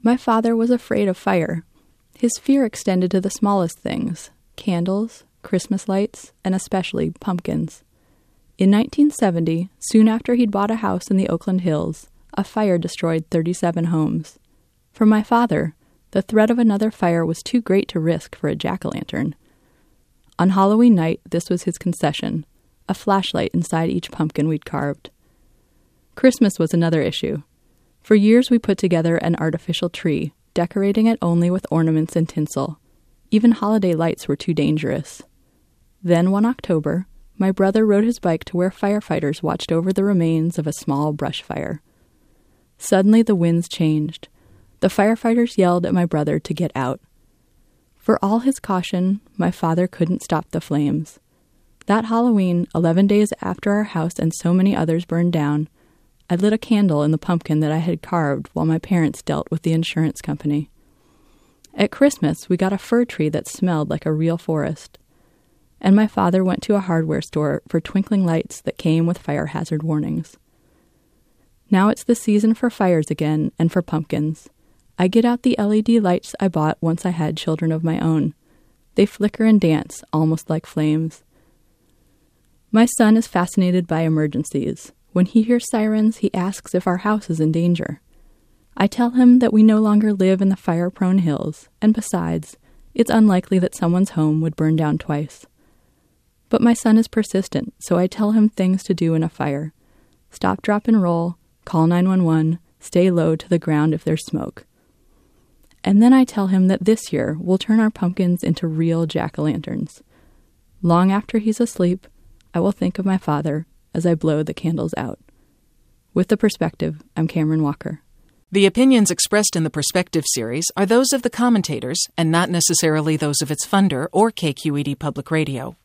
My father was afraid of fire. His fear extended to the smallest things: candles, Christmas lights, and especially pumpkins. In 1970, soon after he'd bought a house in the Oakland Hills, a fire destroyed 37 homes. For my father, the threat of another fire was too great to risk for a jack-o'-lantern. On Halloween night, this was his concession: a flashlight inside each pumpkin we'd carved. Christmas was another issue. For years we put together an artificial tree, decorating it only with ornaments and tinsel. Even holiday lights were too dangerous. Then one October, my brother rode his bike to where firefighters watched over the remains of a small brush fire. Suddenly the winds changed. The firefighters yelled at my brother to get out. For all his caution, my father couldn't stop the flames. That Halloween, 11 days after our house and so many others burned down, I lit a candle in the pumpkin that I had carved while my parents dealt with the insurance company. At Christmas, we got a fir tree that smelled like a real forest. And my father went to a hardware store for twinkling lights that came with fire hazard warnings. Now it's the season for fires again and for pumpkins. I get out the LED lights I bought once I had children of my own. They flicker and dance, almost like flames. My son is fascinated by emergencies. When he hears sirens, he asks if our house is in danger. I tell him that we no longer live in the fire-prone hills, and besides, it's unlikely that someone's home would burn down twice. But my son is persistent, so I tell him things to do in a fire: stop, drop, and roll, call 911, stay low to the ground if there's smoke. And then I tell him that this year we'll turn our pumpkins into real jack-o'-lanterns. Long after he's asleep, I will think of my father as I blow the candles out. With The Perspective, I'm Cameron Walker. The opinions expressed in the Perspective series are those of the commentators and not necessarily those of its funder or KQED Public Radio.